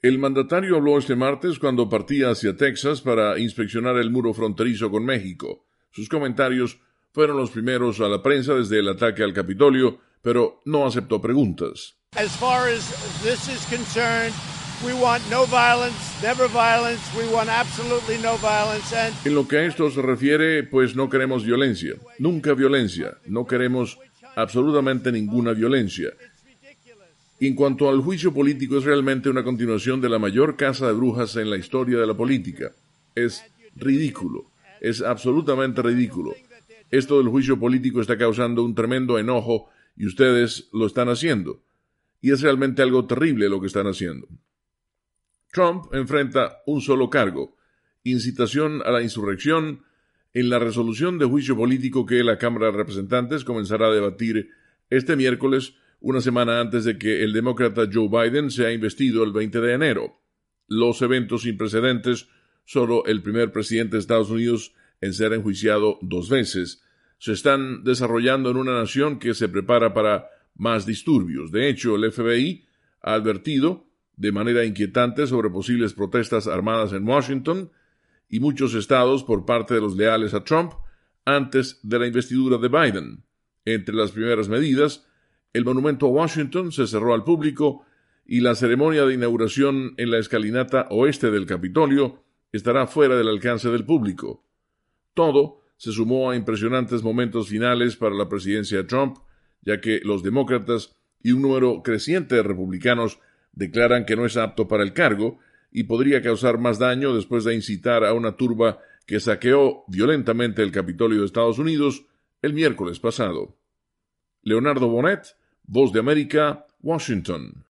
El mandatario habló este martes cuando partía hacia Texas para inspeccionar el muro fronterizo con México. Sus comentarios fueron los primeros a la prensa desde el ataque al Capitolio, pero no aceptó preguntas. As far as this is concerned, we want no violence, never violence, we want absolutely no violence. En lo que a esto se refiere, pues no queremos violencia, nunca violencia, no queremos absolutamente ninguna violencia. En cuanto al juicio político, es realmente una continuación de la mayor caza de brujas en la historia de la política. Es ridículo, es absolutamente ridículo. Esto del juicio político está causando un tremendo enojo y ustedes lo están haciendo. Y es realmente algo terrible lo que están haciendo. Trump enfrenta un solo cargo: incitación a la insurrección, en la resolución de juicio político que la Cámara de Representantes comenzará a debatir este miércoles, una semana antes de que el demócrata Joe Biden sea investido el 20 de enero. Los eventos sin precedentes, solo el primer presidente de Estados Unidos en ser enjuiciado 2 veces, se están desarrollando en una nación que se prepara para más disturbios. De hecho, el FBI ha advertido de manera inquietante sobre posibles protestas armadas en Washington y muchos estados por parte de los leales a Trump antes de la investidura de Biden. Entre las primeras medidas, el monumento a Washington se cerró al público y la ceremonia de inauguración en la escalinata oeste del Capitolio estará fuera del alcance del público. Todo se sumó a impresionantes momentos finales para la presidencia de Trump, ya que los demócratas y un número creciente de republicanos declaran que no es apto para el cargo y podría causar más daño después de incitar a una turba que saqueó violentamente el Capitolio de Estados Unidos el miércoles pasado. Leonardo Bonet, Voz de América, Washington.